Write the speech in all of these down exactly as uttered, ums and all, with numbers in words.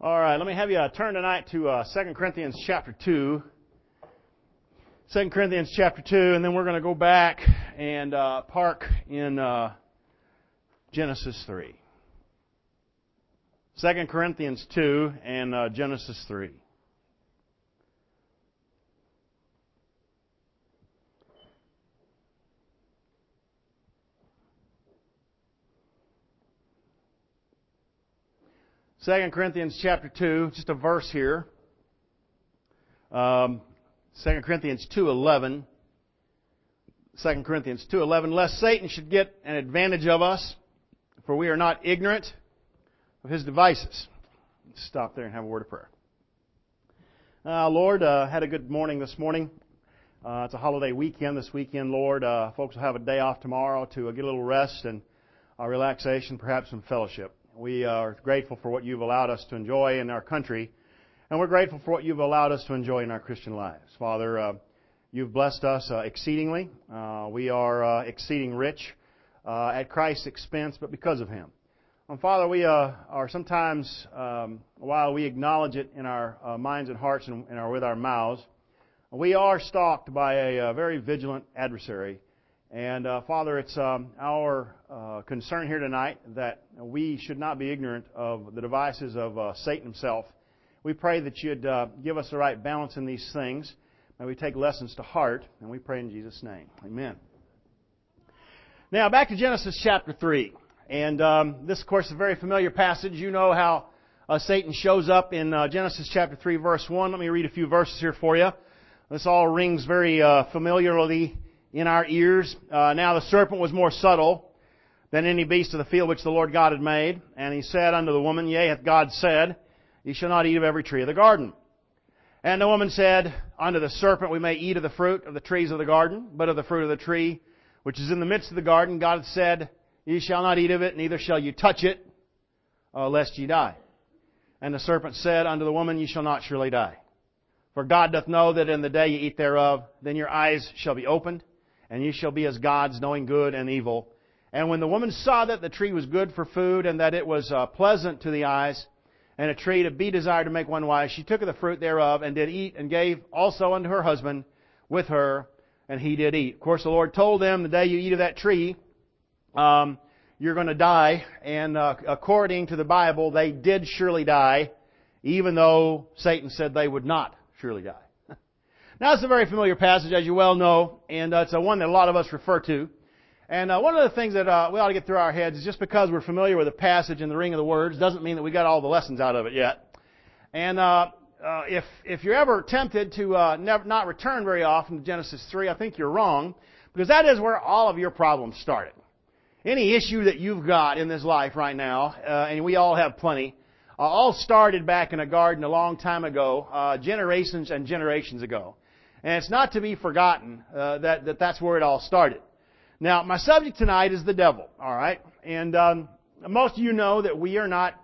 All right, let me have you uh, turn tonight to uh, Second Corinthians chapter two. Second Corinthians chapter two, and then we're going to go back and uh, park in uh, Genesis three. Second Corinthians two and uh, Genesis three. Second Corinthians chapter two, just a verse here. Um, Second Corinthians two eleven. Second Corinthians two eleven. Lest Satan should get an advantage of us, for we are not ignorant of his devices. Let's stop there and have a word of prayer. Uh, Lord, uh, had a good morning this morning. Uh, it's a holiday weekend this weekend, Lord. Uh, folks will have a day off tomorrow to uh, get a little rest and uh, relaxation, perhaps some fellowship. We are grateful for what you've allowed us to enjoy in our country, and we're grateful for what you've allowed us to enjoy in our Christian lives. Father, uh, you've blessed us uh, exceedingly. Uh, we are uh, exceeding rich uh, at Christ's expense, but because of Him. And Father, we uh, are sometimes, um, while we acknowledge it in our uh, minds and hearts and, and are with our mouths, we are stalked by a, a very vigilant adversary. And uh, Father, it's um, our uh, concern here tonight that we should not be ignorant of the devices of uh, Satan himself. We pray that you'd uh, give us the right balance in these things. May we take lessons to heart, and we pray in Jesus' name. Amen. Now, back to Genesis chapter three. And um, this, of course, is a very familiar passage. You know how uh, Satan shows up in uh, Genesis chapter three, verse one. Let me read a few verses here for you. This all rings very uh, familiarly in our ears. Uh, now the serpent was more subtle than any beast of the field which the Lord God had made. And he said unto the woman, Yea, hath God said, Ye shall not eat of every tree of the garden. And the woman said unto the serpent, We may eat of the fruit of the trees of the garden, but of the fruit of the tree which is in the midst of the garden, God hath said, Ye shall not eat of it, neither shall you touch it, uh, lest ye die. And the serpent said unto the woman, Ye shall not surely die. For God doth know that in the day ye eat thereof, then your eyes shall be opened, and ye shall be as gods, knowing good and evil. And when the woman saw that the tree was good for food, and that it was uh, pleasant to the eyes, and a tree to be desired to make one wise, she took of the fruit thereof, and did eat, and gave also unto her husband with her, and he did eat. Of course, the Lord told them, the day you eat of that tree, um, you're going to die. And uh, according to the Bible, they did surely die, even though Satan said they would not surely die. Now, it's a very familiar passage, as you well know, and uh, it's a one that a lot of us refer to. And uh, one of the things that uh, we ought to get through our heads is just because we're familiar with the passage and the ring of the words doesn't mean that we got all the lessons out of it yet. And uh, uh, if if you're ever tempted to uh, never, not return very often to Genesis three, I think you're wrong, because that is where all of your problems started. Any issue that you've got in this life right now, uh, and we all have plenty, uh, all started back in a garden a long time ago, uh, generations and generations ago. And it's not to be forgotten uh, that, that that's where it all started. Now, my subject tonight is the devil, all right? And um, most of you know that we are not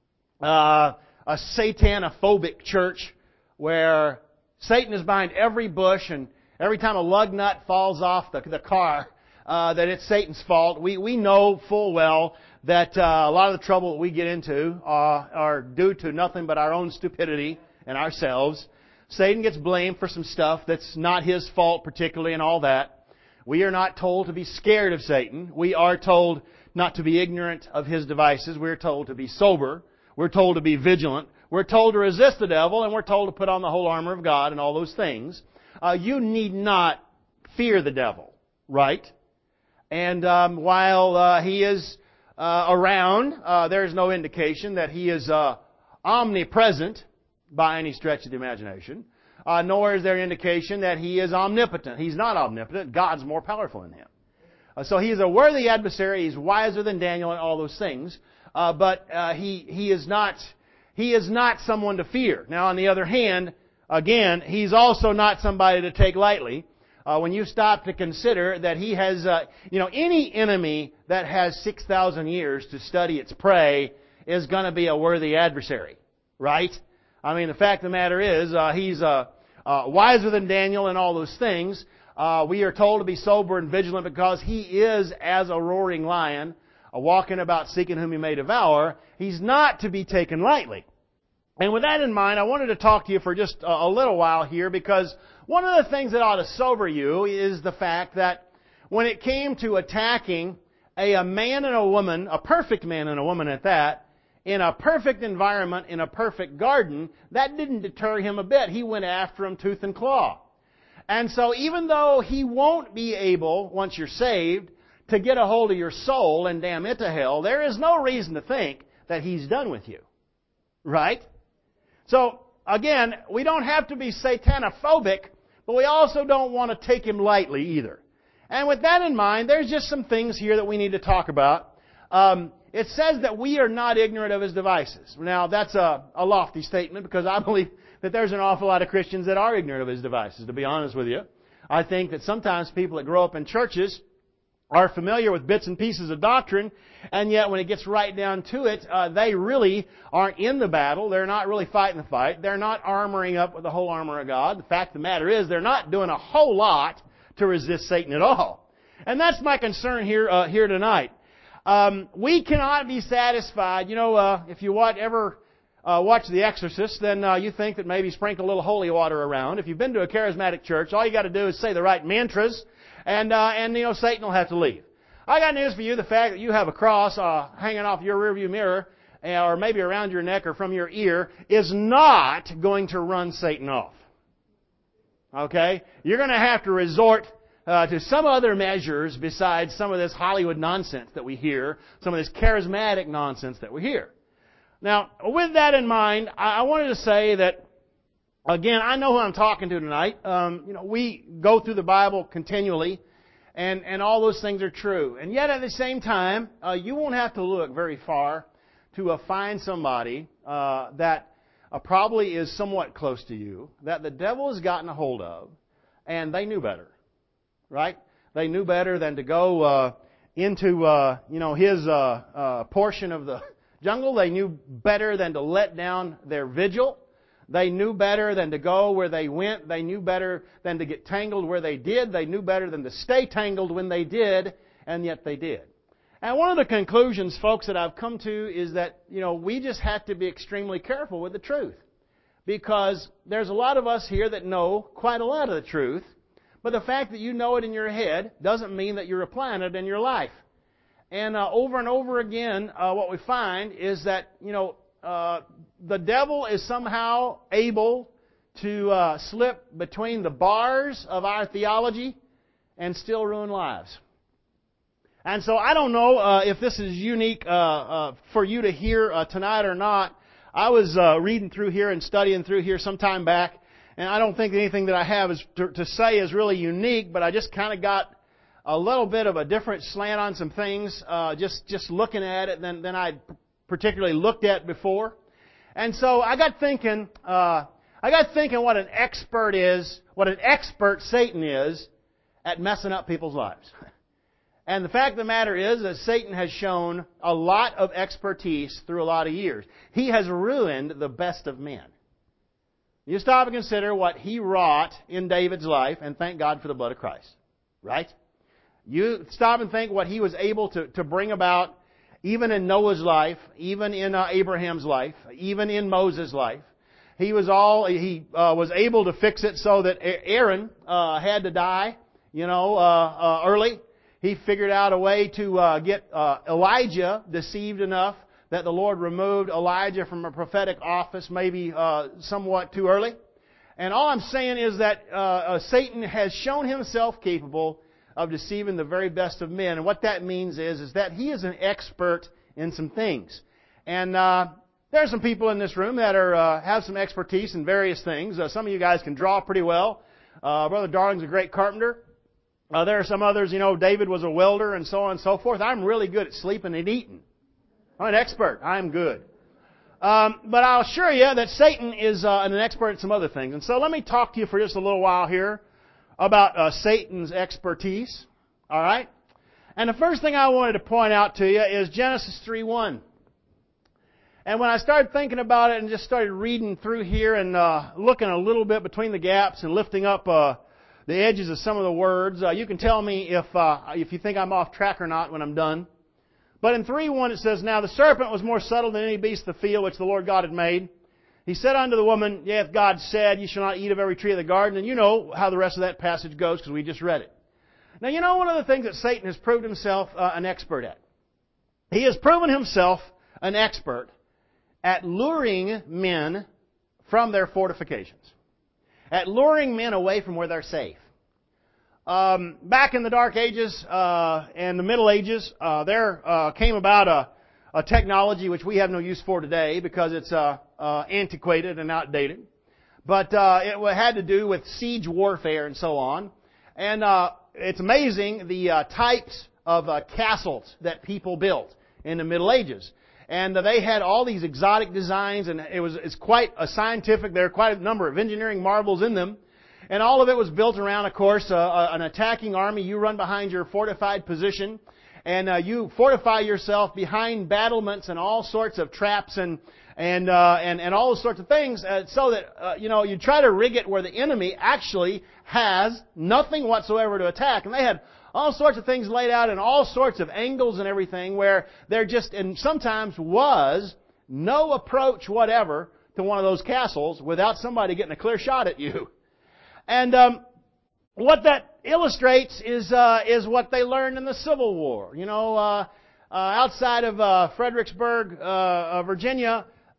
uh, a satanophobic church where Satan is behind every bush, and every time a lug nut falls off the, the car, uh, that it's Satan's fault. We we know full well that uh, a lot of the trouble that we get into uh, are due to nothing but our own stupidity and ourselves. Satan gets blamed for some stuff that's not his fault particularly and all that. We are not told to be scared of Satan. We are told not to be ignorant of his devices. We're told to be sober. We're told to be vigilant. We're told to resist the devil, and we're told to put on the whole armor of God and all those things. Uh, you need not fear the devil, right? And um, while uh, he is uh, around, uh, there is no indication that he is uh, omnipresent by any stretch of the imagination, uh, nor is there indication that he is omnipotent. He's not omnipotent. God's more powerful than him. Uh, so he is a worthy adversary. He's wiser than Daniel and all those things. Uh, but uh, he he is not he is not someone to fear. Now, on the other hand, again, he's also not somebody to take lightly. Uh, when you stop to consider that he has, uh, you know, any enemy that has six thousand years to study its prey is going to be a worthy adversary, right? I mean, the fact of the matter is, uh, he's uh, uh, wiser than Daniel and all those things. Uh, we are told to be sober and vigilant because he is as a roaring lion, uh, walking about seeking whom he may devour. He's not to be taken lightly. And with that in mind, I wanted to talk to you for just a, a little while here, because one of the things that ought to sober you is the fact that when it came to attacking a, a man and a woman, a perfect man and a woman at that, in a perfect environment, in a perfect garden, that didn't deter him a bit. He went after him tooth and claw. And so even though he won't be able, once you're saved, to get a hold of your soul and damn it to hell, there is no reason to think that he's done with you. Right? So, again, we don't have to be satanophobic, but we also don't want to take him lightly either. And with that in mind, there's just some things here that we need to talk about. Um, it says that we are not ignorant of his devices. Now, that's a, a lofty statement, because I believe that there's an awful lot of Christians that are ignorant of his devices, to be honest with you. I think that sometimes people that grow up in churches are familiar with bits and pieces of doctrine, and yet when it gets right down to it, uh, they really aren't in the battle. They're not really fighting the fight. They're not armoring up with the whole armor of God. The fact of the matter is, they're not doing a whole lot to resist Satan at all. And that's my concern here uh, here tonight. Um, we cannot be satisfied. You know, uh, if you watch, ever uh, watch The Exorcist, then uh, you think that maybe sprinkle a little holy water around. If you've been to a charismatic church, all you got to do is say the right mantras, and uh, and you know Satan will have to leave. I got news for you: the fact that you have a cross uh, hanging off your rearview mirror, uh, or maybe around your neck or from your ear, is not going to run Satan off. Okay, you're going to have to resort uh, to some other measures besides some of this Hollywood nonsense that we hear, some of this charismatic nonsense that we hear. Now, with that in mind, I, I wanted to say that. Again, I know who I'm talking to tonight. Um, you know, we go through the Bible continually, and, and all those things are true. And yet, at the same time, uh, you won't have to look very far to uh, find somebody uh, that uh, probably is somewhat close to you, that the devil has gotten a hold of, and they knew better, right? They knew better than to go uh, into uh, you know his uh, uh, portion of the jungle. They knew better than to let down their vigil. They knew better than to go where they went. They knew better than to get tangled where they did. They knew better than to stay tangled when they did, and yet they did. And one of the conclusions, folks, that I've come to is that, you know, we just have to be extremely careful with the truth. Because there's a lot of us here that know quite a lot of the truth, but the fact that you know it in your head doesn't mean that you're applying it in your life. And uh, over and over again, uh, what we find is that, you know, Uh, the devil is somehow able to uh, slip between the bars of our theology and still ruin lives. And so I don't know uh, if this is unique uh, uh, for you to hear uh, tonight or not. I was uh, reading through here and studying through here some time back, and I don't think anything that I have is to, to say is really unique, but I just kind of got a little bit of a different slant on some things, uh, just just looking at it than, than I'd particularly looked at before. And so I got thinking, uh, I got thinking what an expert is, what an expert Satan is at messing up people's lives. And the fact of the matter is that Satan has shown a lot of expertise through a lot of years. He has ruined the best of men. You stop and consider what he wrought in David's life, and thank God for the blood of Christ. Right? You stop and think what he was able to, to bring about, even in Noah's life, even in uh, Abraham's life, even in Moses' life. He was all he uh, was able to fix it so that Aaron uh, had to die, you know, uh, uh, early. He figured out a way to uh, get uh, Elijah deceived enough that the Lord removed Elijah from a prophetic office, maybe uh, somewhat too early. And all I'm saying is that uh, uh, Satan has shown himself capable of deceiving the very best of men. And what that means is, is that he is an expert in some things. And uh, there are some people in this room that are uh, have some expertise in various things. Uh, some of you guys can draw pretty well. Uh, Brother Darling's a great carpenter. Uh, there are some others, you know, David was a welder and so on and so forth. I'm really good at sleeping and eating. I'm an expert. I'm good. Um, but I'll assure you that Satan is uh, an expert at some other things. And so let me talk to you for just a little while here about uh, Satan's expertise. All right? And the first thing I wanted to point out to you is Genesis three one. And when I started thinking about it and just started reading through here and uh, looking a little bit between the gaps and lifting up uh, the edges of some of the words, uh, you can tell me if uh, if you think I'm off track or not when I'm done. But in three one it says, "Now the serpent was more subtle than any beast of the field which the Lord God had made. He said unto the woman, Yea, if God said, You shall not eat of every tree of the garden. And you know how the rest of that passage goes because we just read it. Now, you know one of the things that Satan has proved himself uh, an expert at? He has proven himself an expert at luring men from their fortifications. At luring men away from where they're safe. Um, back in the Dark Ages uh, and the Middle Ages, uh, there uh, came about a, a technology which we have no use for today because it's uh, uh, antiquated and outdated. But uh, it had to do with siege warfare and so on. And uh, it's amazing the uh, types of uh, castles that people built in the Middle Ages. And uh, they had all these exotic designs, and it was it's quite a scientific. There are quite a number of engineering marvels in them. And all of it was built around, of course, uh, an attacking army. You run behind your fortified position, and uh, you fortify yourself behind battlements and all sorts of traps and and uh, and and all those sorts of things, uh, so that uh, you know you try to rig it where the enemy actually has nothing whatsoever to attack. And they had all sorts of things laid out in all sorts of angles and everything, where there just and sometimes was no approach whatever to one of those castles without somebody getting a clear shot at you. And um, what that illustrates is uh, is what they learned in the Civil War. You know, uh, uh, outside of uh, Fredericksburg, uh, Virginia, uh,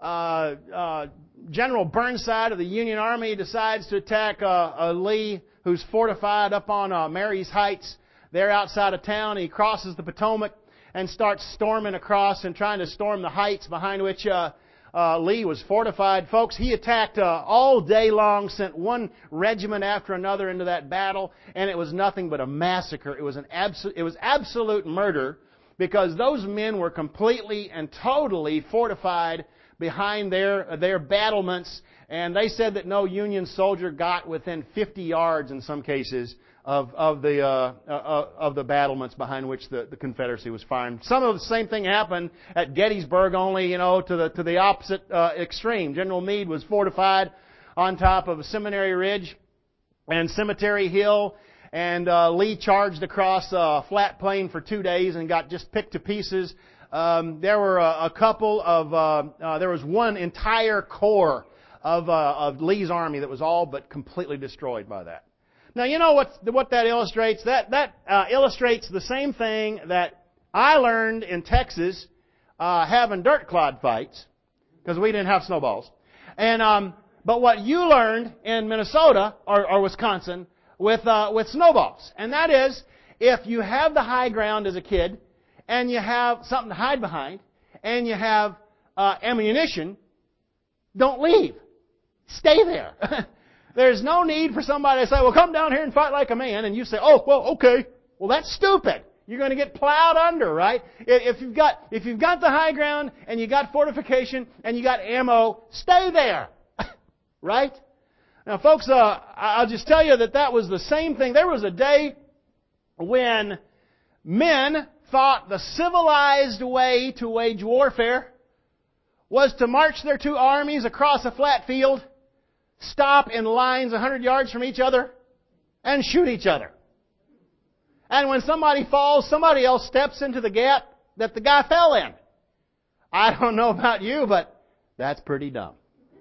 uh, General Burnside of the Union Army decides to attack uh, uh, Lee, who's fortified up on uh, Mary's Heights. There outside of town. He crosses the Potomac and starts storming across and trying to storm the heights behind which uh, uh, Lee was fortified. Folks, he attacked uh, all day long, sent one regiment after another into that battle, and it was nothing but a massacre. It was an abso- it was absolute murder because those men were completely and totally fortified behind their their battlements, and they said that no Union soldier got within fifty yards in some cases of of the uh, uh, of the battlements behind which the, the Confederacy was firing. Some of the same thing happened at Gettysburg, only you know to the to the opposite uh, extreme. General Meade was fortified on top of a Seminary Ridge and Cemetery Hill, and uh, Lee charged across a flat plain for two days and got just picked to pieces. Um, there were a, a couple of uh, uh, there was one entire corps of uh, of Lee's army that was all but completely destroyed by that. Now, you know what, what that illustrates? That that uh, illustrates the same thing that I learned in Texas uh, having dirt clod fights, because we didn't have snowballs. And um, but what you learned in Minnesota or, or Wisconsin with uh, with snowballs, and that is if you have the high ground as a kid, and you have something to hide behind, and you have uh, ammunition, don't leave. Stay there. There's no need for somebody to say, well, come down here and fight like a man. And you say, oh, well, okay. Well, that's stupid. You're going to get plowed under, right? If you've got, if you've got the high ground and you got fortification and you got ammo, stay there. Right? Now, folks, uh, I'll just tell you that that was the same thing. There was a day when men thought the civilized way to wage warfare was to march their two armies across a flat field, stop in lines a hundred yards from each other, and shoot each other. And when somebody falls, somebody else steps into the gap that the guy fell in. I don't know about you, but that's pretty dumb.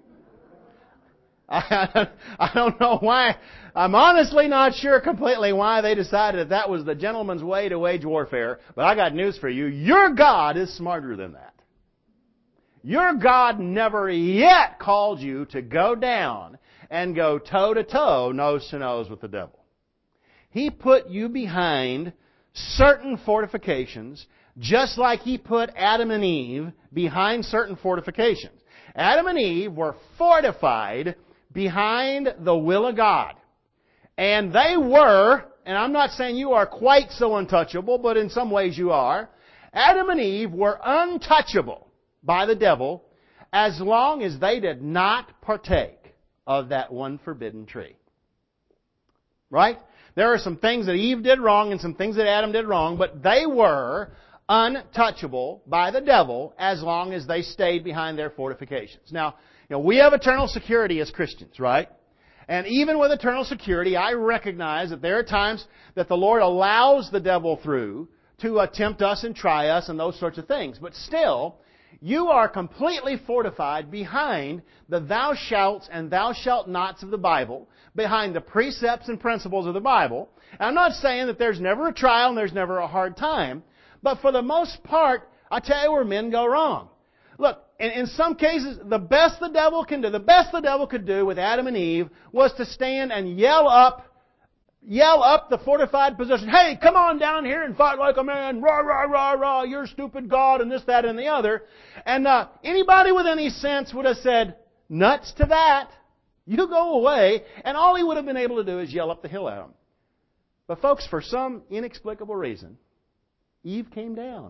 I, I don't know why. I'm honestly not sure completely why they decided that that was the gentleman's way to wage warfare. But I got news for you. Your God is smarter than that. Your God never yet called you to go down and go toe-to-toe, nose-to-nose with the devil. He put you behind certain fortifications, just like He put Adam and Eve behind certain fortifications. Adam and Eve were fortified behind the will of God. And they were, and I'm not saying you are quite so untouchable, but in some ways you are, Adam and Eve were untouchable by the devil as long as they did not partake of that one forbidden tree. Right? There are some things that Eve did wrong and some things that Adam did wrong, but they were untouchable by the devil as long as they stayed behind their fortifications. Now, you know, we have eternal security as Christians, right? And even with eternal security, I recognize that there are times that the Lord allows the devil through to uh, tempt us and try us and those sorts of things. But still, You are completely fortified behind the thou shalts and thou shalt nots of the Bible, behind the precepts and principles of the Bible. And I'm not saying that there's never a trial and there's never a hard time, but for the most part, I tell you where men go wrong. Look, in, in some cases, the best the devil can do, the best the devil could do with Adam and Eve was to stand and yell up Yell up the fortified position, hey, come on down here and fight like a man, rah, rah, rah, rah, you're stupid God, and this, that, and the other. And uh, anybody with any sense would have said, nuts to that, you go away, and all he would have been able to do is yell up the hill at him. But folks, for some inexplicable reason, Eve came down.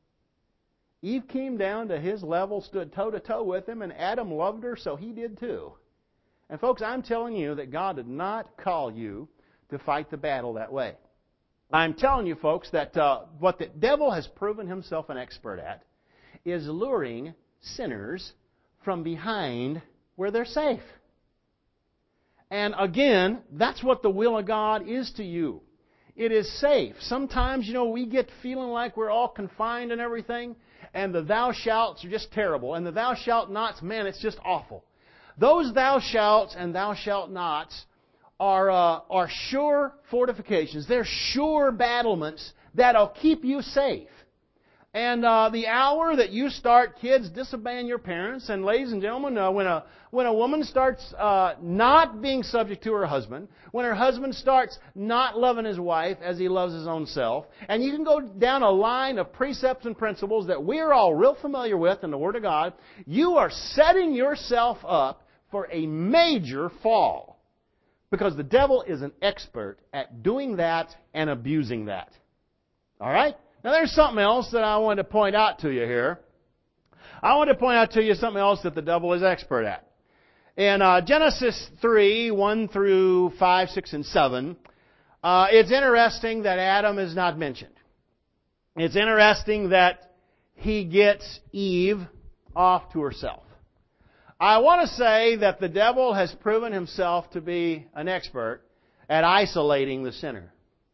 Eve came down to his level, stood toe-to-toe with him, and Adam loved her, so he did too. And folks, I'm telling you that God did not call you to fight the battle that way. I'm telling you, folks, that uh, what the devil has proven himself an expert at is luring sinners from behind where they're safe. And again, that's what the will of God is to you. It is safe. Sometimes, you know, we get feeling like we're all confined and everything, and the thou shalts are just terrible. And the thou shalt nots, man, it's just awful. Those thou shalts and thou shalt nots are uh, are sure fortifications. They're sure battlements that'll keep you safe. And uh, the hour that you start, kids, disobeying your parents, and ladies and gentlemen, uh, when a when a woman starts uh, not being subject to her husband, when her husband starts not loving his wife as he loves his own self, and you can go down a line of precepts and principles that we're all real familiar with in the Word of God, you are setting yourself up for a major fall. Because the devil is an expert at doing that and abusing that. All right? Now there's something else that I want to point out to you here. I want to point out to you something else that the devil is expert at. In uh, Genesis three, one through five, six, and seven, uh, it's interesting that Adam is not mentioned. It's interesting that he gets Eve off to herself. I want to say that the devil has proven himself to be an expert at isolating the sinner.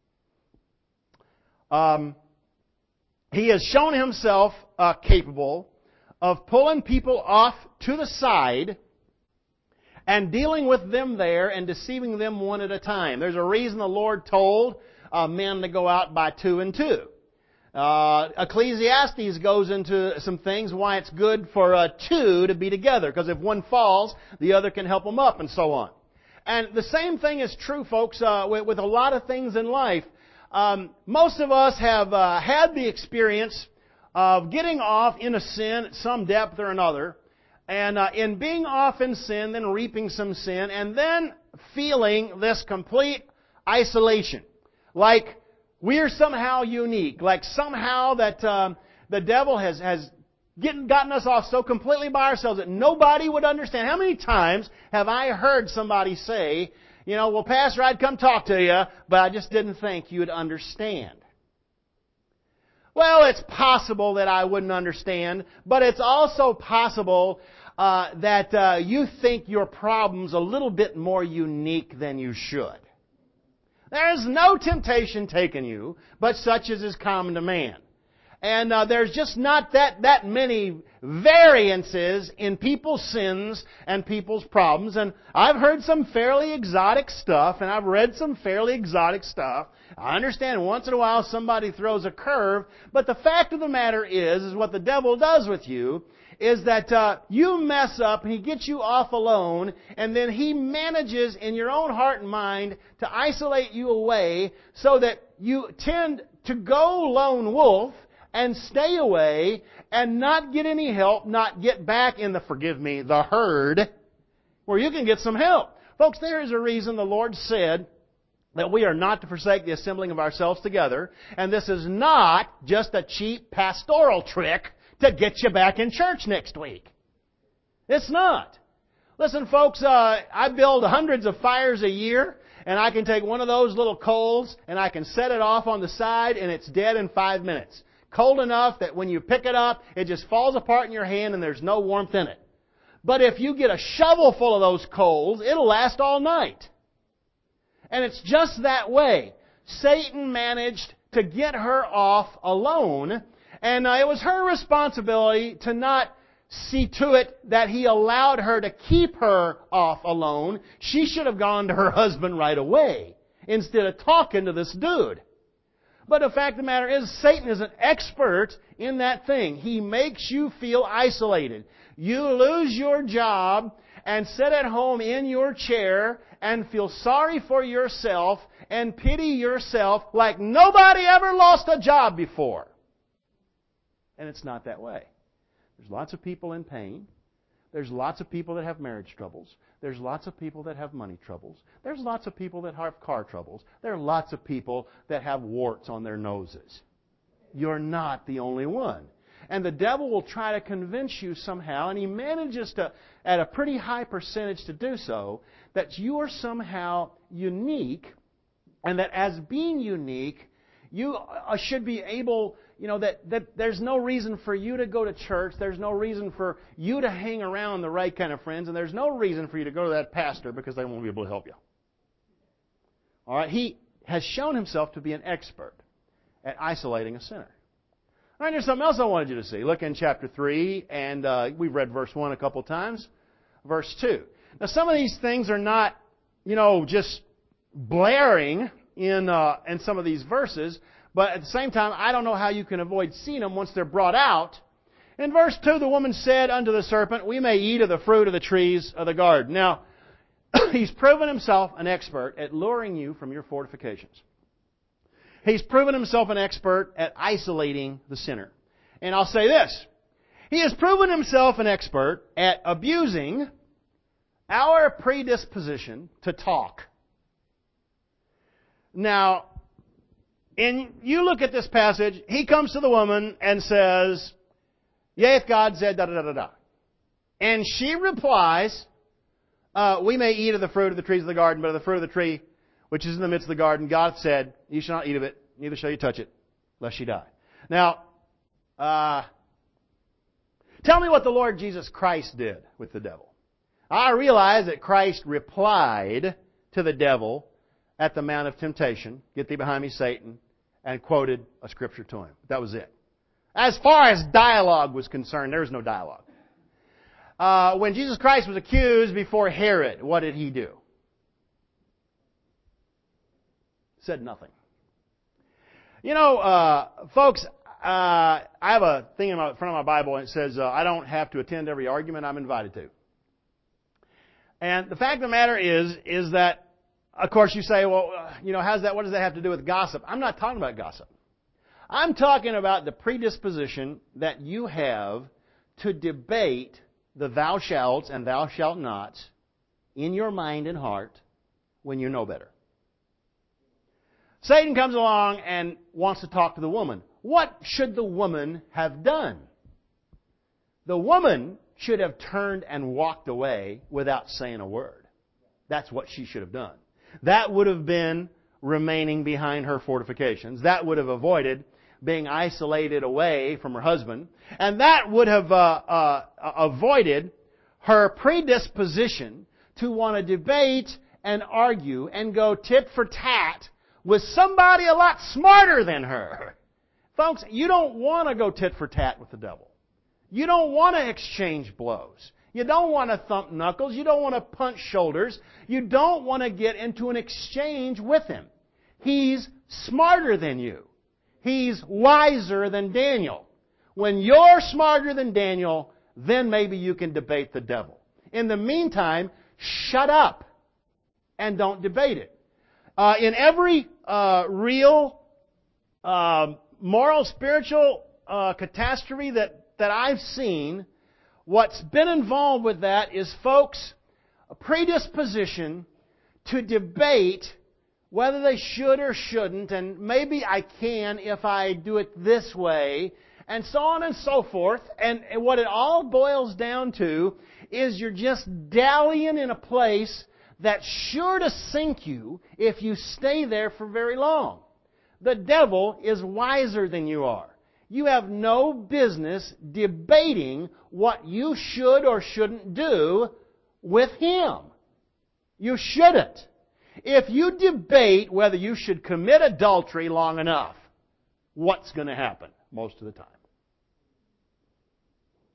Um, he has shown himself uh, capable of pulling people off to the side and dealing with them there and deceiving them one at a time. There's a reason the Lord told uh, men to go out by two and two. Uh, Ecclesiastes goes into some things why it's good for uh, two to be together, because if one falls, the other can help them up, and so on. And the same thing is true, folks, uh, with, with a lot of things in life. Um, most of us have uh, had the experience of getting off in a sin at some depth or another, and uh, in being off in sin, then reaping some sin, and then feeling this complete isolation, like we're somehow unique, like somehow that um, the devil has, has getting, gotten us off so completely by ourselves that nobody would understand. How many times have I heard somebody say, you know, well, Pastor, I'd come talk to you, but I just didn't think you'd understand. Well, it's possible that I wouldn't understand, but it's also possible uh, that uh, you think your problem's a little bit more unique than you should. There is no temptation taken you, but such as is common to man. And uh, there's just not that, that many variances in people's sins and people's problems. And I've heard some fairly exotic stuff, and I've read some fairly exotic stuff. I understand once in a while somebody throws a curve, but the fact of the matter is, is what the devil does with you is that uh, you mess up and he gets you off alone, and then he manages in your own heart and mind to isolate you away so that you tend to go lone wolf and stay away and not get any help, not get back in the, forgive me, the herd where you can get some help. Folks, there is a reason the Lord said that we are not to forsake the assembling of ourselves together, and this is not just a cheap pastoral trick to get you back in church next week. It's not. Listen, folks, uh, I build hundreds of fires a year, and I can take one of those little coals and I can set it off on the side, and it's dead in five minutes. Cold enough that when you pick it up, it just falls apart in your hand and there's no warmth in it. But if you get a shovel full of those coals, it'll last all night. And it's just that way. Satan managed to get her off alone, And uh, it was her responsibility to not see to it that he allowed her to keep her off alone. She should have gone to her husband right away instead of talking to this dude. But the fact of the matter is, Satan is an expert in that thing. He makes you feel isolated. You lose your job and sit at home in your chair and feel sorry for yourself and pity yourself like nobody ever lost a job before. And it's not that way. There's lots of people in pain. There's lots of people that have marriage troubles. There's lots of people that have money troubles. There's lots of people that have car troubles. There are lots of people that have warts on their noses. You're not the only one. And the devil will try to convince you somehow, and he manages to, at a pretty high percentage to do so, that you are somehow unique, and that as being unique, you should be able, you know, that, that there's no reason for you to go to church, there's no reason for you to hang around the right kind of friends, and there's no reason for you to go to that pastor because they won't be able to help you. All right? He has shown himself to be an expert at isolating a sinner. All right, there's something else I wanted you to see. Look in chapter three, and uh, we've read verse one a couple times. Verse two. Now, some of these things are not, you know, just blaring in uh, in some of these verses, but at the same time, I don't know how you can avoid seeing them once they're brought out. In verse two, the woman said unto the serpent, we may eat of the fruit of the trees of the garden. Now, he's proven himself an expert at luring you from your fortifications. He's proven himself an expert at isolating the sinner. And I'll say this. He has proven himself an expert at abusing our predisposition to talk. Now, and you look at this passage, he comes to the woman and says, yea, if God said, da da da da da. And she replies, uh, we may eat of the fruit of the trees of the garden, but of the fruit of the tree which is in the midst of the garden, God said, you shall not eat of it, neither shall you touch it, lest you die. Now, uh, tell me what the Lord Jesus Christ did with the devil. I realize that Christ replied to the devil at the Mount of Temptation, get thee behind me, Satan, and quoted a scripture to him. That was it. As far as dialogue was concerned, there was no dialogue. Uh, when Jesus Christ was accused before Herod, what did he do? Said nothing. You know, uh, folks, uh, I have a thing in my, front of my Bible and it says, uh, I don't have to attend every argument I'm invited to. And the fact of the matter is, is that, of course, you say, well, uh, you know, how's that, what does that have to do with gossip? I'm not talking about gossip. I'm talking about the predisposition that you have to debate the thou shalts and thou shalt nots in your mind and heart when you know better. Satan comes along and wants to talk to the woman. What should the woman have done? The woman should have turned and walked away without saying a word. That's what she should have done. That would have been remaining behind her fortifications. That would have avoided being isolated away from her husband. And that would have uh, uh, avoided her predisposition to want to debate and argue and go tit for tat with somebody a lot smarter than her. Folks, you don't want to go tit for tat with the devil. You don't want to exchange blows. You don't want to thump knuckles. You don't want to punch shoulders. You don't want to get into an exchange with him. He's smarter than you. He's wiser than Daniel. When you're smarter than Daniel, then maybe you can debate the devil. In the meantime, shut up and don't debate it. Uh, in every uh, real uh, moral, spiritual uh, catastrophe that, that I've seen, what's been involved with that is, folks, a predisposition to debate whether they should or shouldn't, and maybe I can if I do it this way, and so on and so forth. And what it all boils down to is you're just dallying in a place that's sure to sink you if you stay there for very long. The devil is wiser than you are. You have no business debating what you should or shouldn't do with him. You shouldn't. If you debate whether you should commit adultery long enough, what's going to happen most of the time?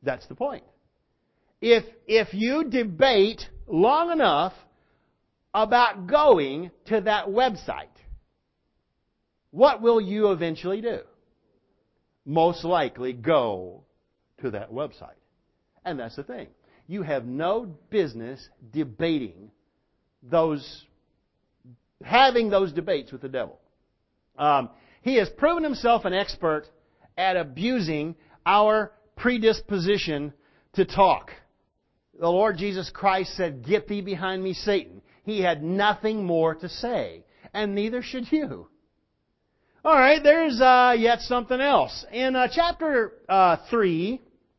That's the point. If, if you debate long enough about going to that website, what will you eventually do? Most likely go to that website. And that's the thing. You have no business debating those, having those debates with the devil. Um, he has proven himself an expert at abusing our predisposition to talk. The Lord Jesus Christ said, "Get thee behind me, Satan." He had nothing more to say, and neither should you. All right, there's uh, yet something else. In uh, chapter uh, three,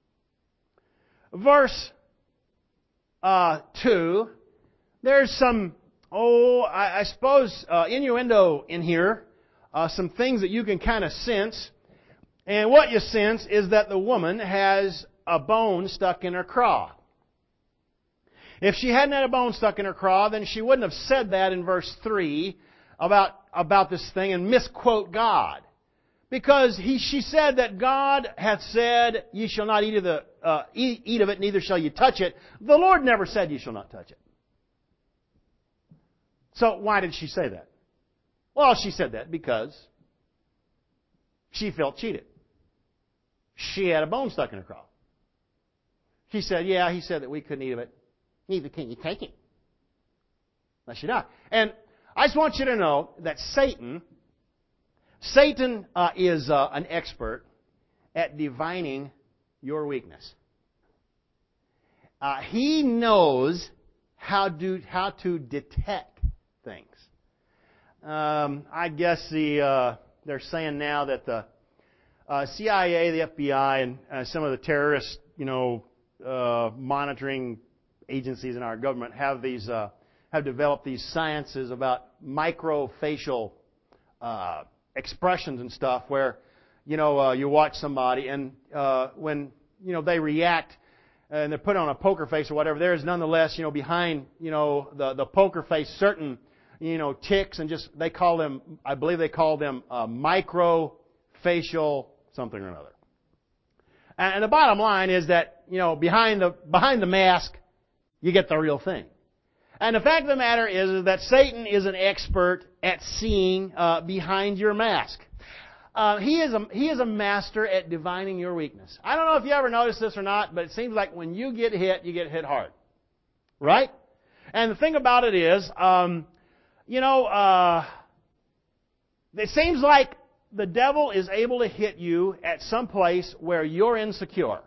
verse uh, two, there's some, oh, I, I suppose, uh, innuendo in here, uh, some things that you can kind of sense. And what you sense is that the woman has a bone stuck in her craw. If she hadn't had a bone stuck in her craw, then she wouldn't have said that in verse three about, about this thing and misquote God. Because he, she said that God hath said, "Ye shall not eat of, the, uh, eat, eat of it, neither shall you touch it." The Lord never said, "You shall not touch it." So why did she say that? Well, she said that because she felt cheated. She had a bone stuck in her craw. She said, "Yeah, he said that we couldn't eat of it. Neither can you take it." Unless you die. And I just want you to know that Satan, Satan uh, is uh, an expert at divining your weakness. Uh, he knows how to, how to detect things. Um, I guess the uh, they're saying now that the uh, C I A, the F B I, and uh, some of the terrorist, you know, uh, monitoring agencies in our government have these uh, have developed these sciences about microfacial uh, expressions and stuff, where you know uh, you watch somebody and uh, when you know they react and they're put on a poker face or whatever, there is nonetheless you know behind you know the the poker face certain you know ticks, and just they call them I believe they call them uh, microfacial something or another. And, and the bottom line is that you know behind the behind the mask you get the real thing. And the fact of the matter is, is that Satan is an expert at seeing uh, behind your mask. Uh, he is a he is a master at divining your weakness. I don't know if you ever noticed this or not, but it seems like when you get hit, you get hit hard, right? And the thing about it is, um, you know, uh, it seems like the devil is able to hit you at some place where you're insecure,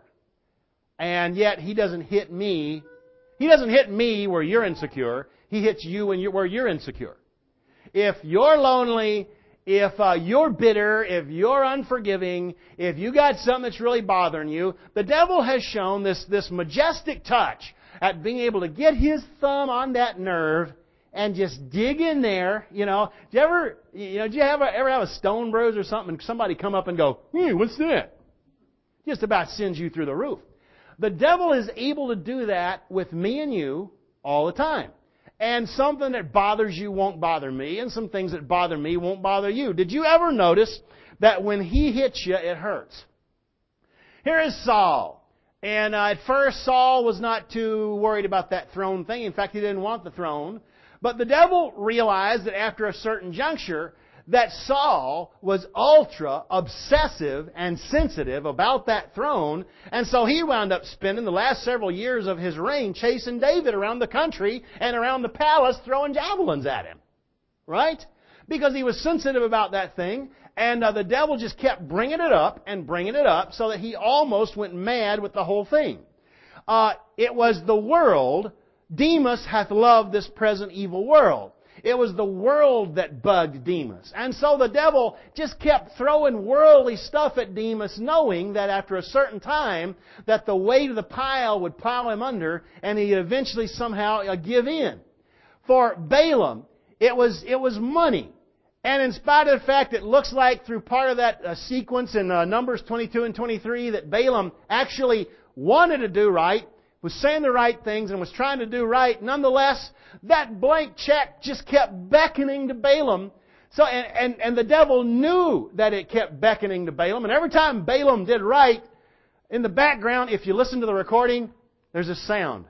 and yet he doesn't hit me. He doesn't hit me where you're insecure. He hits you when you're, where you're insecure. If you're lonely, if uh, you're bitter, if you're unforgiving, if you got something that's really bothering you, the devil has shown this, this majestic touch at being able to get his thumb on that nerve and just dig in there. You know, do you ever, you know, do you ever, ever have a stone bruise or something and somebody come up and go, "Hey, what's that?" Just about sends you through the roof. The devil is able to do that with me and you all the time. And something that bothers you won't bother me, and some things that bother me won't bother you. Did you ever notice that when he hits you, it hurts? Here is Saul. And uh, at first, Saul was not too worried about that throne thing. In fact, he didn't want the throne. But the devil realized that after a certain juncture, that Saul was ultra obsessive and sensitive about that throne, and so he wound up spending the last several years of his reign chasing David around the country and around the palace throwing javelins at him. Right? Because he was sensitive about that thing, and uh, the devil just kept bringing it up and bringing it up so that he almost went mad with the whole thing. Uh, it was the world. Demas hath loved this present evil world. It was the world that bugged Demas. And so the devil just kept throwing worldly stuff at Demas, knowing that after a certain time that the weight of the pile would plow him under and he'd eventually somehow give in. For Balaam, it was, it was money. And in spite of the fact it looks like through part of that uh, sequence in uh, Numbers twenty-two and twenty-three that Balaam actually wanted to do right, was saying the right things and was trying to do right, nonetheless, that blank check just kept beckoning to Balaam. So, and, and, and the devil knew that it kept beckoning to Balaam. And every time Balaam did right, in the background, if you listen to the recording, there's a sound.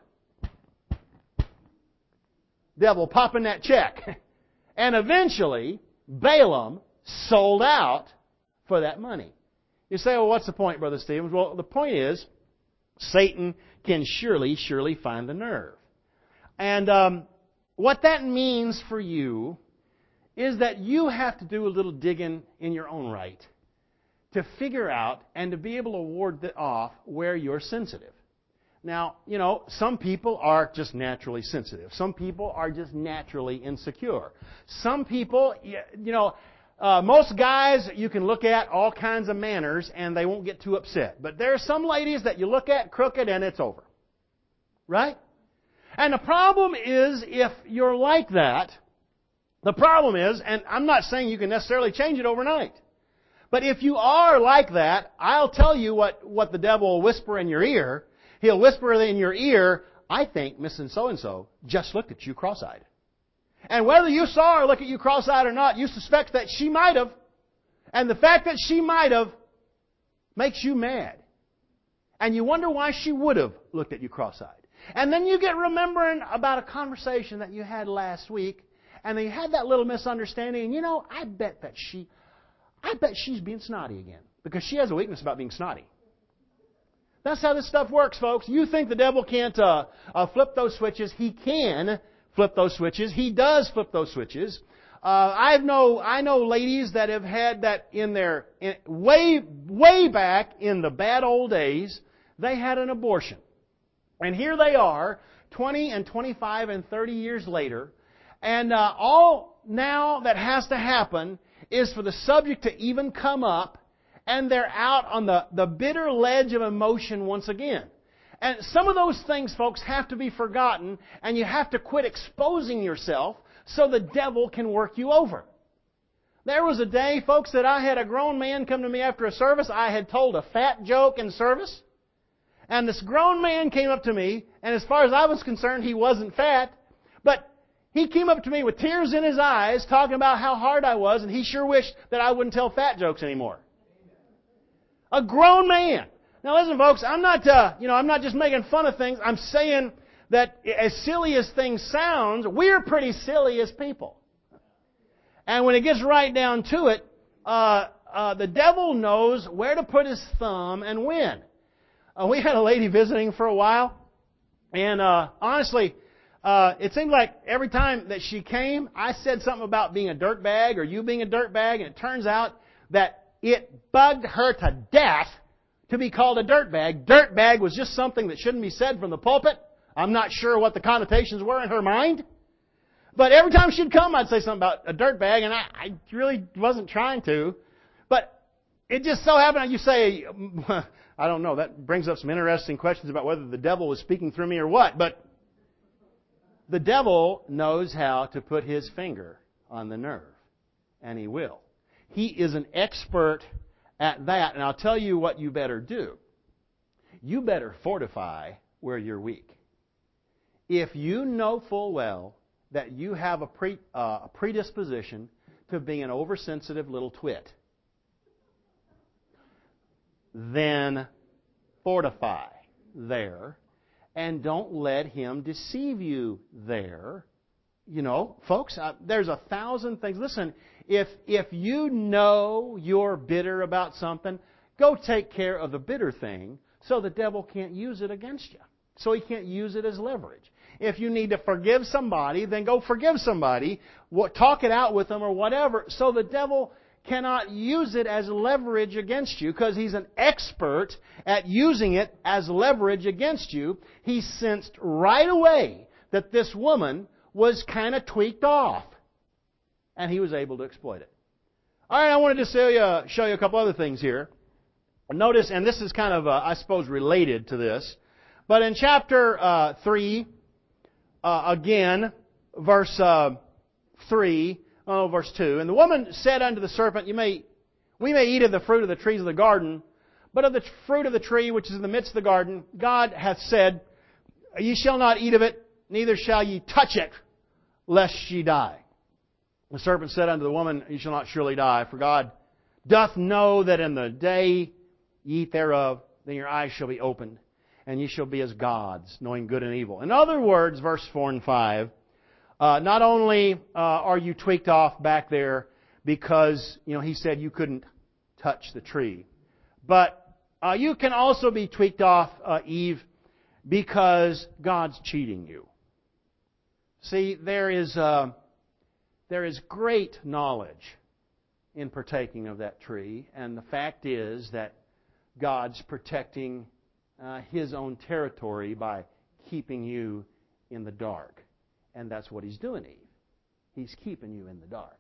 Devil popping that check. And eventually, Balaam sold out for that money. You say, well, what's the point, Brother Stevens? Well, the point is, Satan can surely, surely find the nerve. And um, what that means for you is that you have to do a little digging in your own right to figure out and to be able to ward it off where you're sensitive. Now, you know, some people are just naturally sensitive. Some people are just naturally insecure. Some people, you know, uh, most guys you can look at all kinds of manners and they won't get too upset. But there are some ladies that you look at crooked and it's over. Right? And the problem is if you're like that, the problem is, and I'm not saying you can necessarily change it overnight, but if you are like that, I'll tell you what, what the devil will whisper in your ear. He'll whisper in your ear, I think Missus So-and-so just looked at you cross-eyed. And whether you saw her look at you cross-eyed or not, you suspect that she might have. And the fact that she might have makes you mad. And you wonder why she would have looked at you cross-eyed. And then you get remembering about a conversation that you had last week, and you had that little misunderstanding, and you know, I bet that she, I bet she's being snotty again. Because she has a weakness about being snotty. That's how this stuff works, folks. You think the devil can't uh, uh, flip those switches. He can flip those switches. He does flip those switches. Uh, I know I know ladies that have had that in their in, way way back in the bad old days. They had an abortion, and here they are, twenty and twenty-five and thirty years later, and uh, all now that has to happen is for the subject to even come up. And they're out on the, the bitter ledge of emotion once again. And some of those things, folks, have to be forgotten, and you have to quit exposing yourself so the devil can work you over. There was a day, folks, that I had a grown man come to me after a service. I had told a fat joke in service. And this grown man came up to me, and as far as I was concerned, he wasn't fat. But he came up to me with tears in his eyes, talking about how hard I was, and he sure wished that I wouldn't tell fat jokes anymore. A grown man. Now listen, folks, I'm not, uh, you know, I'm not just making fun of things. I'm saying that as silly as things sound, we're pretty silly as people. And when it gets right down to it, uh, uh, the devil knows where to put his thumb and when. Uh, we had a lady visiting for a while, and uh, honestly, uh, it seemed like every time that she came, I said something about being a dirtbag or you being a dirtbag, and it turns out that it bugged her to death to be called a dirtbag. Dirtbag was just something that shouldn't be said from the pulpit. I'm not sure what the connotations were in her mind. But every time she'd come, I'd say something about a dirtbag, and I, I really wasn't trying to. But it just so happened, you say, I don't know, that brings up some interesting questions about whether the devil was speaking through me or what. But the devil knows how to put his finger on the nerve, and he will. He is an expert at that, and I'll tell you what you better do. You better fortify where you're weak. If you know full well that you have a, pre, uh, a predisposition to being an oversensitive little twit, then fortify there, and don't let him deceive you there. You know, folks, uh, there's a thousand things. Listen, if if you know you're bitter about something, go take care of the bitter thing so the devil can't use it against you. So he can't use it as leverage. If you need to forgive somebody, then go forgive somebody. Talk it out with them or whatever, so the devil cannot use it as leverage against you, because he's an expert at using it as leverage against you. He sensed right away that this woman was kind of tweaked off, and he was able to exploit it. All right, I wanted to show you, show you a couple other things here. Notice, and this is kind of, uh, I suppose, related to this, but in chapter uh, three, uh, again, verse uh, three, oh, verse two, and the woman said unto the serpent, "You may, we may eat of the fruit of the trees of the garden, but of the fruit of the tree which is in the midst of the garden, God hath said, Ye shall not eat of it, neither shall ye touch it, lest ye die." The serpent said unto the woman, "Ye shall not surely die, for God doth know that in the day ye eat thereof, then your eyes shall be opened, and ye shall be as gods, knowing good and evil. In other words, verse four and five, uh, not only uh, are you tweaked off back there because, you know, He said you couldn't touch the tree, but uh, you can also be tweaked off, uh, Eve, because God's cheating you. See, there is uh, there is great knowledge in partaking of that tree, and the fact is that God's protecting uh, His own territory by keeping you in the dark. And that's what He's doing, Eve. He's keeping you in the dark.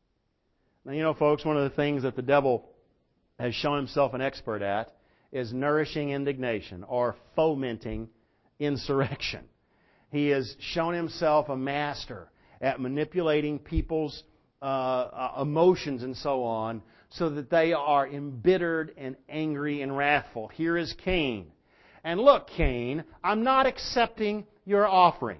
Now, you know, folks, one of the things that the devil has shown himself an expert at is nourishing indignation or fomenting insurrection. He has shown himself a master at manipulating people's uh, emotions and so on so that they are embittered and angry and wrathful. Here is Cain. And look, Cain, I'm not accepting your offering.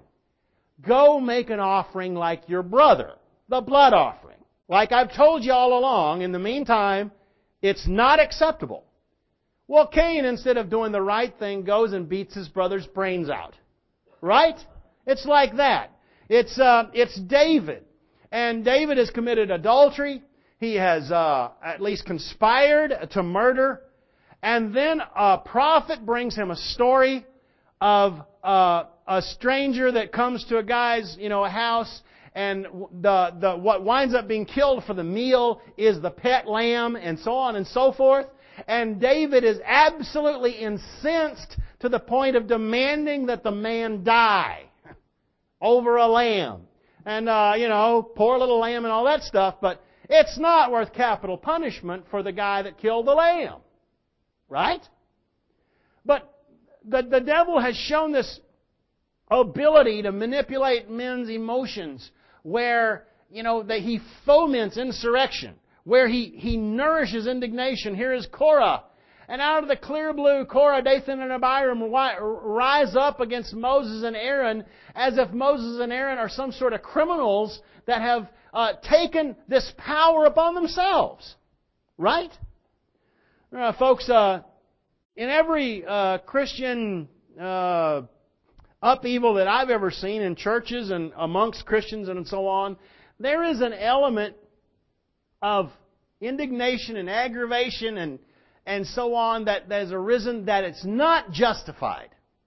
Go make an offering like your brother, the blood offering. Like I've told you all along, in the meantime, it's not acceptable. Well, Cain, instead of doing the right thing, goes and beats his brother's brains out. Right? It's like that. It's uh, it's David. And David has committed adultery. He has uh, at least conspired to murder. And then a prophet brings him a story of uh, a stranger that comes to a guy's, you know, house, and the the what winds up being killed for the meal is the pet lamb, and so on and so forth. And David is absolutely incensed to the point of demanding that the man die over a lamb. And, uh, you know, poor little lamb and all that stuff, but it's not worth capital punishment for the guy that killed the lamb. Right? But the, the devil has shown this ability to manipulate men's emotions where, you know, that he foments insurrection, where he, he nourishes indignation. Here is Korah. And out of the clear blue, Korah, Dathan, and Abiram rise up against Moses and Aaron as if Moses and Aaron are some sort of criminals that have uh, taken this power upon themselves. Right? Uh, folks, uh, in every uh, Christian uh, upheaval that I've ever seen in churches and amongst Christians and so on, there is an element of indignation and aggravation and and so on that has arisen that it's not justified.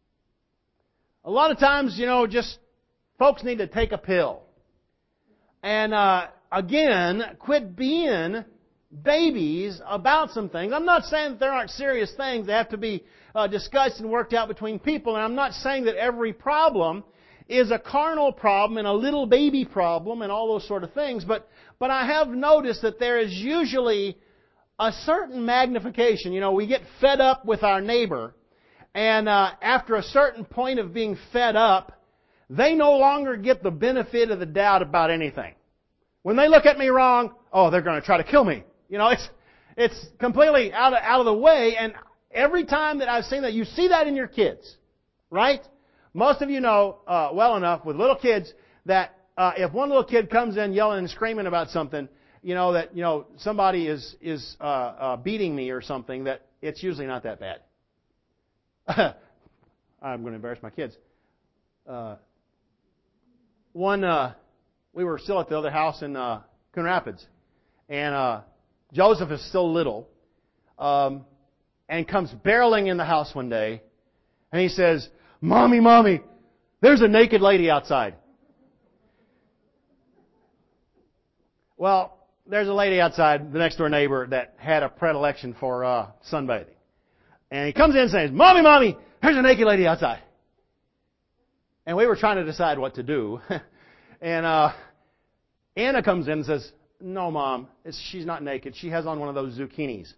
A lot of times, you know, just folks need to take a pill. And uh, again, quit being babies about some things. I'm not saying that there aren't serious things that have to be uh, discussed and worked out between people, and I'm not saying that every problem is a carnal problem and a little baby problem and all those sort of things, but but I have noticed that there is usually a certain magnification. You know, we get fed up with our neighbor, and uh, after a certain point of being fed up, they no longer get the benefit of the doubt about anything. When they look at me wrong, oh, they're going to try to kill me. You know, it's it's completely out of, out of the way, and every time that I've seen that, you see that in your kids, right? Most of you know uh, well enough with little kids that uh, if one little kid comes in yelling and screaming about something, you know, that, you know, somebody is, is, uh, uh, beating me or something, that it's usually not that bad. I'm going to embarrass my kids. Uh, one, uh, we were still at the other house in, uh, Coon Rapids. And, uh, Joseph is still little, um, and comes barreling in the house one day, and he says, "Mommy, Mommy, there's a naked lady outside." Well, there's a lady outside, the next door neighbor, that had a predilection for uh, sunbathing. And he comes in and says, "Mommy, Mommy, there's a naked lady outside." And we were trying to decide what to do. and uh, Anna comes in and says, "No, Mom, it's, she's not naked. She has on one of those zucchinis."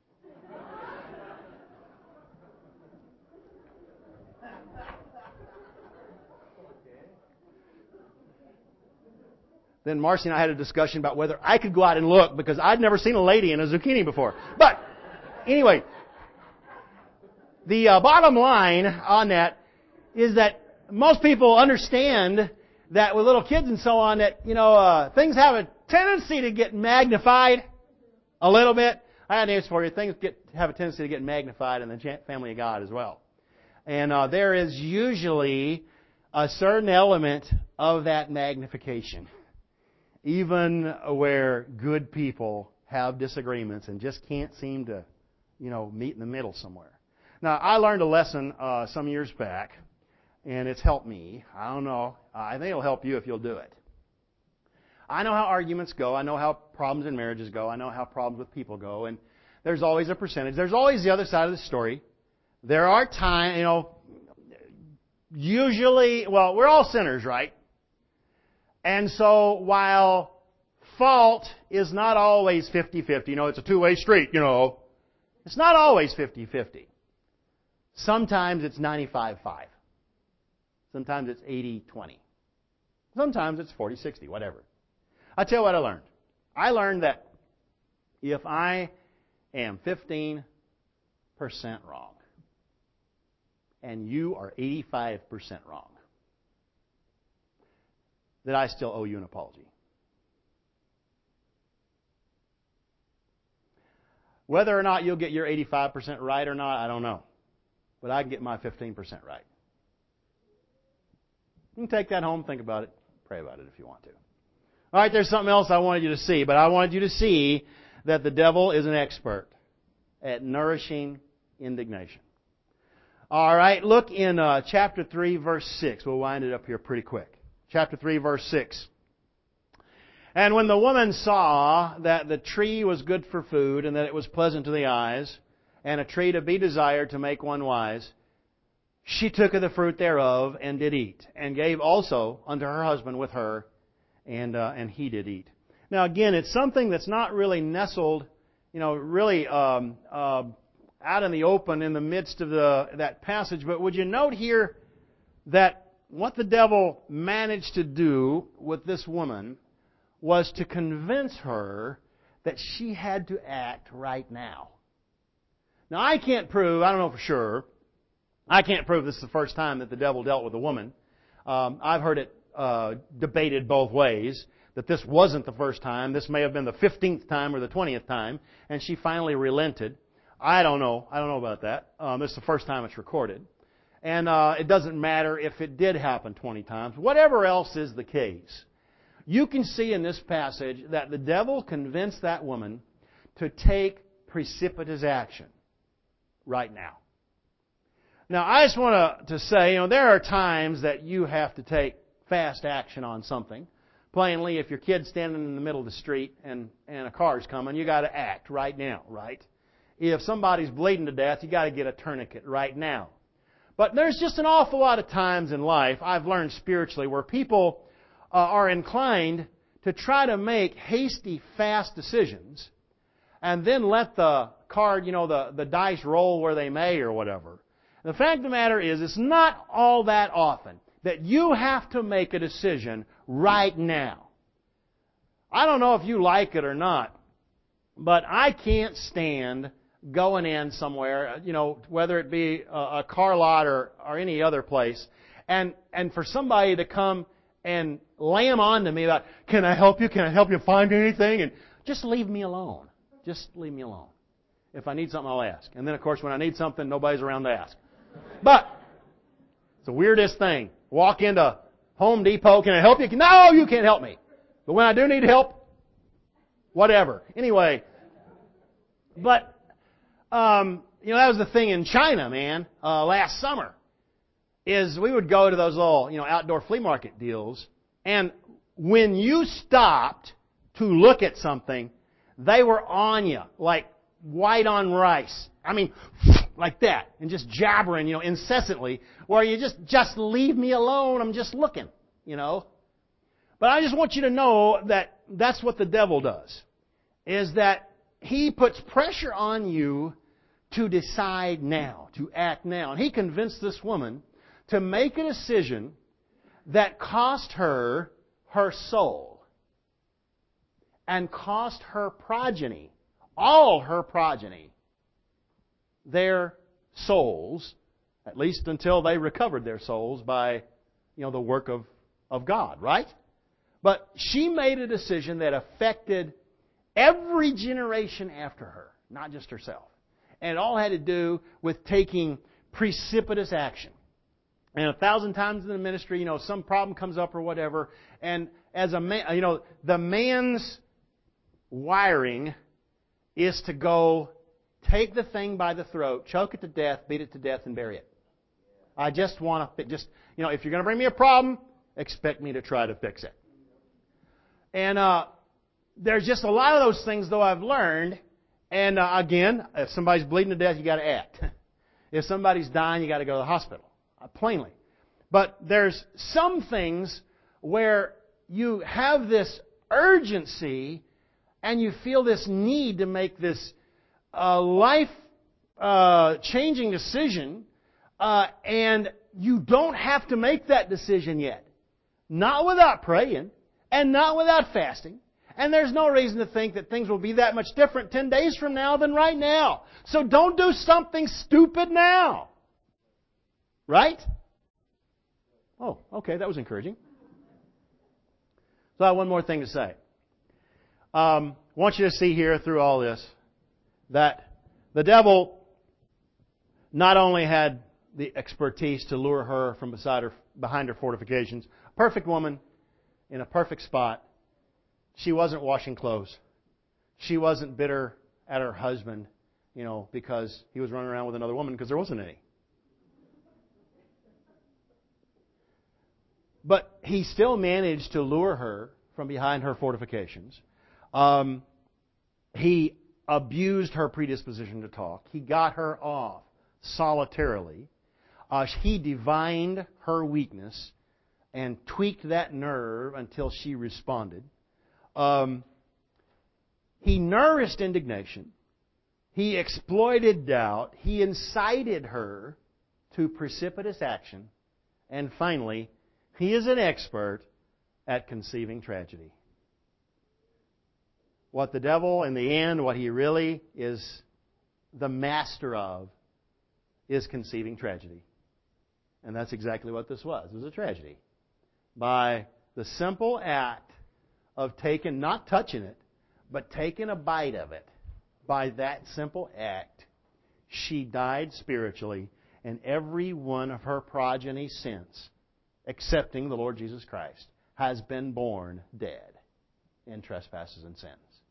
Then Marcy and I had a discussion about whether I could go out and look because I'd never seen a lady in a zucchini before. But anyway, the uh, bottom line on that is that most people understand that with little kids and so on that, you know, uh, things have a tendency to get magnified a little bit. I had news for you. Things get have a tendency to get magnified in the family of God as well. And uh, there is usually a certain element of that magnification, even where good people have disagreements and just can't seem to, you know, meet in the middle somewhere. Now, I learned a lesson uh, some years back, and it's helped me. I don't know. I think it'll help you if you'll do it. I know how arguments go. I know how problems in marriages go. I know how problems with people go. And there's always a percentage. There's always the other side of the story. There are times, you know, usually, well, we're all sinners, right? And so while fault is not always fifty-fifty, you know, it's a two-way street, you know, it's not always fifty-fifty. Sometimes it's ninety-five five. Sometimes it's eighty twenty. Sometimes it's forty sixty, whatever. I'll tell you what I learned. I learned that if I am fifteen percent wrong and you are eighty-five percent wrong, that I still owe you an apology. Whether or not you'll get your eighty-five percent right or not, I don't know. But I can get my fifteen percent right. You can take that home, think about it, pray about it if you want to. All right, there's something else I wanted you to see, but I wanted you to see that the devil is an expert at nourishing indignation. All right, look in uh, chapter three, verse six. We'll wind it up here pretty quick. Chapter three, verse six. And when the woman saw that the tree was good for food, and that it was pleasant to the eyes, and a tree to be desired to make one wise, she took of the fruit thereof, and did eat, and gave also unto her husband with her, and uh, and he did eat. Now again, it's something that's not really nestled, you know, really um, uh, out in the open in the midst of the that passage. But would you note here that what the devil managed to do with this woman was to convince her that she had to act right now. Now I can't prove, I don't know for sure, I can't prove this is the first time that the devil dealt with a woman. Um, I've heard it uh, debated both ways, that this wasn't the first time. This may have been the fifteenth time or the twentieth time, and she finally relented. I don't know. I don't know about that. Um, this is the first time it's recorded. And uh, it doesn't matter if it did happen twenty times. Whatever else is the case, you can see in this passage that the devil convinced that woman to take precipitous action right now. Now, I just want to say, you know, there are times that you have to take fast action on something. Plainly, if your kid's standing in the middle of the street and, and a car's coming, you got to act right now, right? If somebody's bleeding to death, you got to get a tourniquet right now. But there's just an awful lot of times in life, I've learned spiritually, where people uh, are inclined to try to make hasty, fast decisions and then let the card, you know, the, the dice roll where they may or whatever. The fact of the matter is, it's not all that often that you have to make a decision right now. I don't know if you like it or not, but I can't stand going in somewhere, you know, whether it be a, a car lot or, or any other place, and, and for somebody to come and lamb on to me about, can I help you? Can I help you find anything? And just leave me alone. Just leave me alone. If I need something, I'll ask. And then, of course, when I need something, nobody's around to ask. But it's the weirdest thing. Walk into Home Depot, can I help you? No, you can't help me. But when I do need help, whatever. Anyway, but, um, you know, that was the thing in China, man, uh, last summer, is we would go to those little, you know, outdoor flea market deals, and when you stopped to look at something, they were on you, like white on rice. I mean, like that, and just jabbering, you know, incessantly, where you just, just leave me alone, I'm just looking, you know. But I just want you to know that that's what the devil does, is that he puts pressure on you to decide now, to act now. And he convinced this woman to make a decision that cost her her soul and cost her progeny, all her progeny, their souls, at least until they recovered their souls by, you know, the work of, of God, right? But she made a decision that affected every generation after her, not just herself. And it all had to do with taking precipitous action. And a thousand times in the ministry, you know, some problem comes up or whatever. And as a man, you know, the man's wiring is to go take the thing by the throat, choke it to death, beat it to death, and bury it. I just want to, just, you know, if you're going to bring me a problem, expect me to try to fix it. And uh, there's just a lot of those things, though, I've learned. And uh, again, if somebody's bleeding to death, you got to act. If somebody's dying, you got to go to the hospital. Uh, plainly. But there's some things where you have this urgency and you feel this need to make this uh, life-changing uh, decision, uh, and you don't have to make that decision yet. Not without praying, and not without fasting. And there's no reason to think that things will be that much different ten days from now than right now. So don't do something stupid now. Right? Oh, okay, that was encouraging. So I have one more thing to say. Um, I want you to see here through all this that the devil not only had the expertise to lure her from beside her, behind her fortifications, a perfect woman in a perfect spot. She wasn't washing clothes. She wasn't bitter at her husband, you know, because he was running around with another woman, because there wasn't any. But he still managed to lure her from behind her fortifications. Um, he abused her predisposition to talk. He got her off solitarily. Uh, he divined her weakness and tweaked that nerve until she responded. Um, he nourished indignation. He exploited doubt. He incited her to precipitous action. And finally, he is an expert at conceiving tragedy. What the devil, in the end, what he really is the master of, is conceiving tragedy. And that's exactly what this was. It was a tragedy. By the simple act of taking, not touching it, but taking a bite of it, by that simple act, she died spiritually, and every one of her progeny since, excepting the Lord Jesus Christ, has been born dead in trespasses and sins.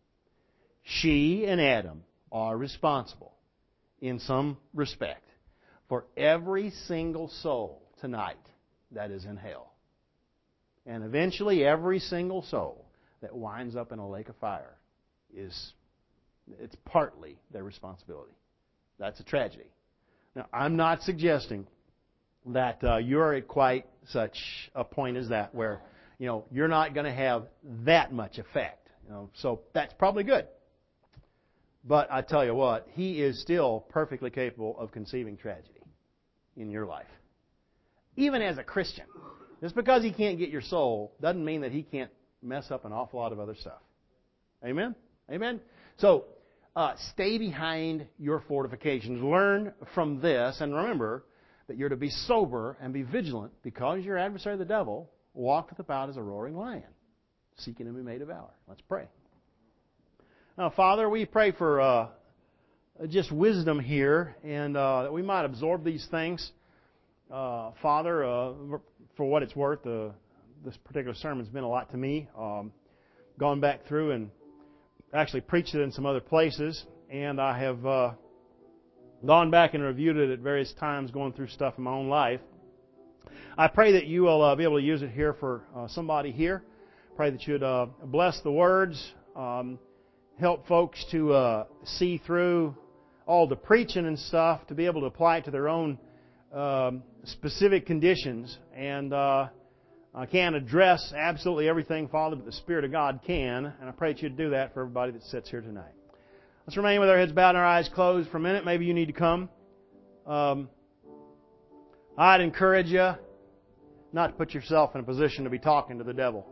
She and Adam are responsible, in some respect, for every single soul tonight that is in hell. And eventually every single soul that winds up in a lake of fire is, it's partly their responsibility. That's a tragedy. Now, I'm not suggesting that uh, you're at quite such a point as that where, you know, you're not going to have that much effect. You know, so that's probably good. But I tell you what, he is still perfectly capable of conceiving tragedy in your life. Even as a Christian. Just because he can't get your soul doesn't mean that he can't mess up an awful lot of other stuff. Amen? Amen? So, uh, stay behind your fortifications. Learn from this, and remember that you're to be sober and be vigilant, because your adversary, the devil, walketh about as a roaring lion, seeking whom he may devour. Let's pray. Now, Father, we pray for uh, just wisdom here, and uh, that we might absorb these things. Uh, Father, uh, for what it's worth, uh, this particular sermon's meant a lot to me. Um, gone back through and actually preached it in some other places, and I have uh, gone back and reviewed it at various times, going through stuff in my own life. I pray that you will uh, be able to use it here for uh, somebody here. Pray that you'd uh, bless the words, um, help folks to uh, see through all the preaching and stuff, to be able to apply it to their own um, specific conditions. And uh, I can't address absolutely everything, Father, but the Spirit of God can. And I pray that you'd do that for everybody that sits here tonight. Let's remain with our heads bowed and our eyes closed for a minute. Maybe you need to come. Um, I'd encourage you not to put yourself in a position to be talking to the devil.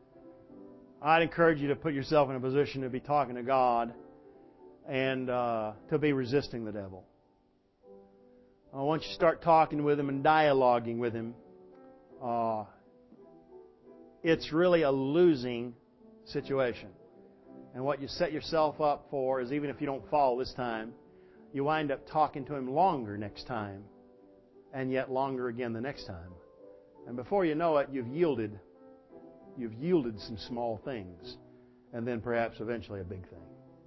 I'd encourage you to put yourself in a position to be talking to God and uh, to be resisting the devil. I want you to start talking with him and dialoguing with him. Uh, it's really a losing situation. And what you set yourself up for is, even if you don't fall this time, you wind up talking to Him longer next time, and yet longer again the next time. And before you know it, you've yielded, you've yielded some small things, and then perhaps eventually a big thing.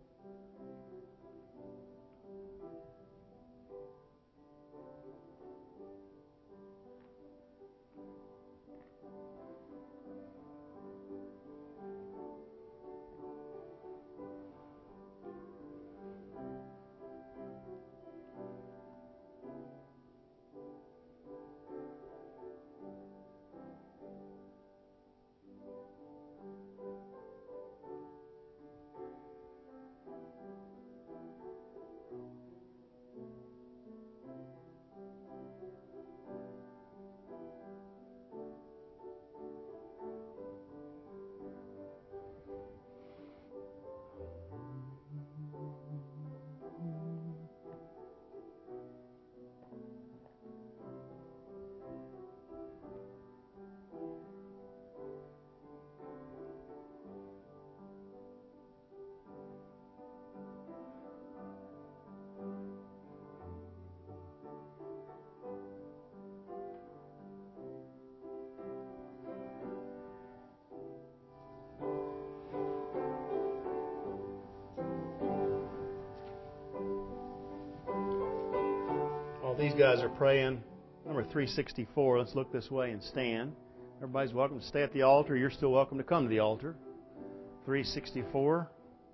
These guys are praying. Number three sixty-four. Let's look this way and stand. Everybody's welcome to stay at the altar. You're still welcome to come to the altar. three sixty-four.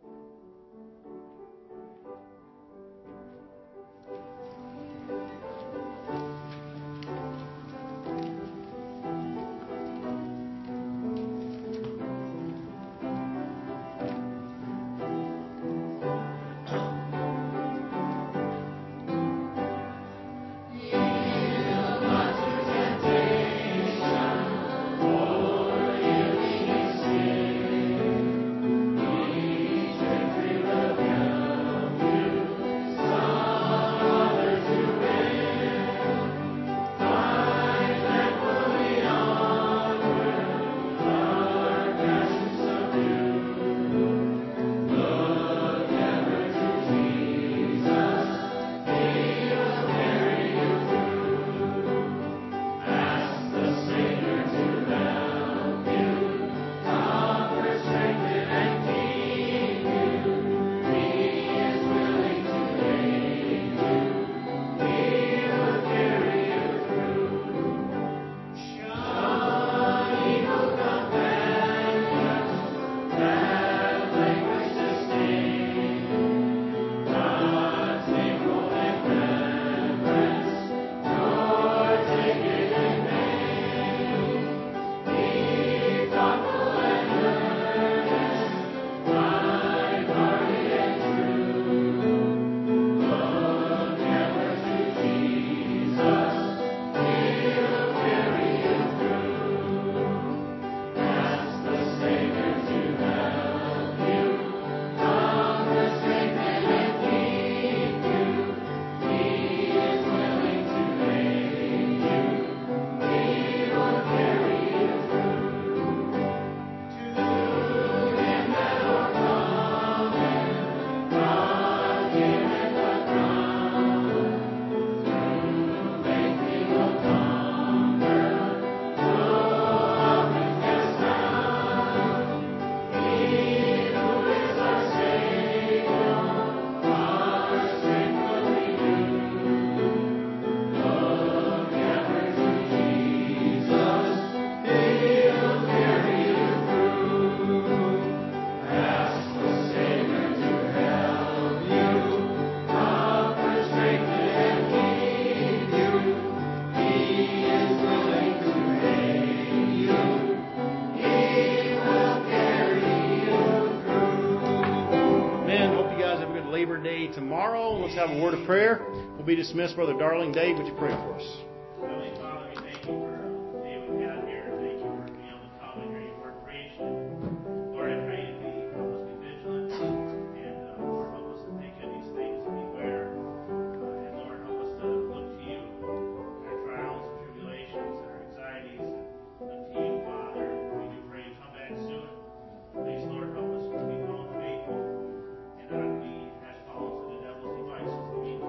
Tomorrow, let's have a word of prayer. We'll be dismissed. Brother Darling, Dave, would you pray for us? Heavenly Father, we thank you for the day we've had here. Thank you for being able to come and hear your word preached. Lord, I pray that you help us be vigilant and uh, Lord, help us to think of these things and beware. Uh, and Lord, help us to look to you, our trials and tribulations and our anxieties, and look to you, Father. We do pray you come back soon. Please, Lord, help us to be found faithful and not be as followers of the devil's devices.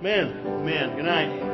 Amen. Amen. Good night.